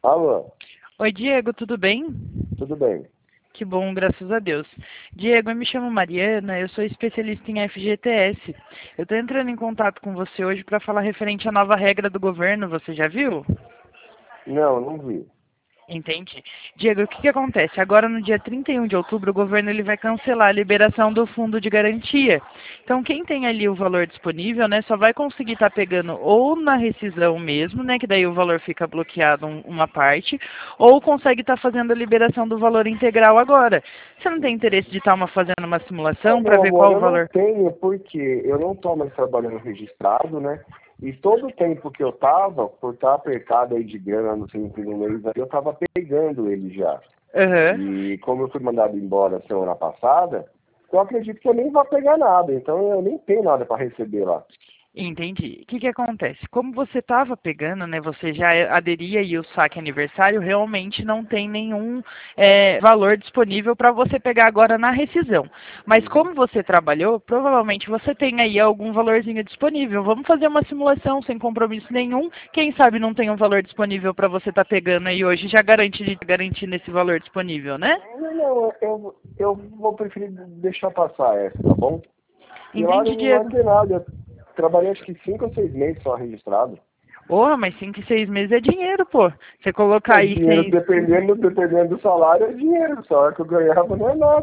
Alô, Oi, Diego, tudo bem? tudo bem? Que bom, graças a Deus. Diego, eu me chamo Mariana, eu sou especialista em FGTS. Eu estou entrando em contato com você hoje para falar referente à nova regra do governo, você já viu? Não, não vi. Entendi. Diego, o que acontece? Agora, no dia 31 de outubro, o governo ele vai cancelar a liberação do fundo de garantia. Então, quem tem ali o valor disponível, né, só vai conseguir estar pegando ou na rescisão mesmo, né, que daí o valor fica bloqueado uma parte, ou consegue estar fazendo a liberação do valor integral agora. Você não tem interesse de estar fazendo uma Ô, simulação para meu ver amor, qual o eu não valor? tenho porque eu não estou mais trabalhando registrado, né? E todo o tempo que eu tava, por estar apertado aí de grana no centro do mês, aí eu tava pegando ele já. Aham. E como eu fui mandado embora semana passada, eu acredito que eu nem vou pegar nada, então eu nem tenho nada para receber lá. Entendi. O que acontece? Como você estava pegando, né? Você já aderia e o saque aniversário realmente não tem nenhum valor disponível para você pegar agora na rescisão. Mas Uhum. como você trabalhou, provavelmente você tem aí algum valorzinho disponível. Vamos fazer uma simulação sem compromisso nenhum. Quem sabe não tem um valor disponível para você estar pegando aí hoje, já garantir nesse valor disponível, né? Não, eu vou preferir deixar passar essa, tá bom? E lá Entende, não Diego? tem nada. Eu trabalhei acho que 5 ou 6 meses só registrado. Porra, mas 5, 6 meses é dinheiro, pô. Você colocar É aí dinheiro, 100. dependendo do salário, é dinheiro. Só hora que eu ganhava não é nada.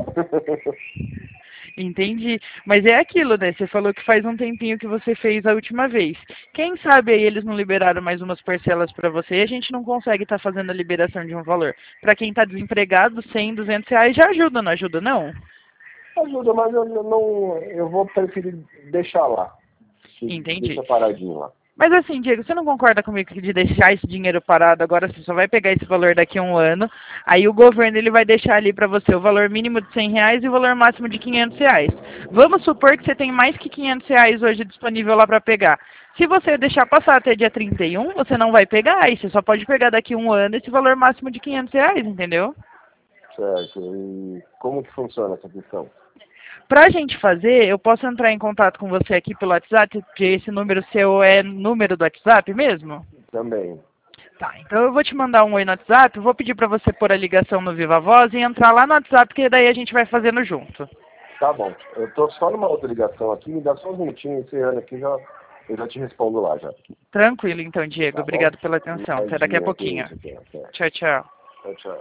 Entendi. Mas é aquilo, né? Você falou que faz um tempinho que você fez a última vez. Quem sabe aí eles não liberaram mais umas parcelas para você e a gente não consegue estar fazendo a liberação de um valor. Para quem está desempregado, 100, R$ 200 já ajuda, não ajuda não? Ajuda, mas eu não. Eu vou preferir deixar lá. Entendi. Deixa paradinho lá. Mas assim, Diego, você não concorda comigo de deixar esse dinheiro parado agora? Você só vai pegar esse valor daqui a um ano. Aí o governo ele vai deixar ali para você o valor mínimo de R$ 100 e o valor máximo de R$ 500. Vamos supor que você tem mais que R$ 500 hoje disponível lá para pegar. Se você deixar passar até dia 31, você não vai pegar. Aí você só pode pegar daqui a um ano esse valor máximo de R$ 500, entendeu? Certo. E como que funciona essa questão? Para a gente fazer, eu posso entrar em contato com você aqui pelo WhatsApp, porque esse número seu é número do WhatsApp mesmo? Também. Tá, então eu vou te mandar um oi no WhatsApp, vou pedir para você pôr a ligação no Viva Voz e entrar lá no WhatsApp, que daí a gente vai fazendo junto. Tá bom. Eu tô só numa outra ligação aqui. Me dá só uns minutinhos encerrando aqui. Eu já te respondo lá já. Tranquilo então, Diego. Tá bom? Obrigado pela atenção. Até daqui a Imagina, que pouquinho. isso, que é. Tchau, tchau. Tchau, tchau.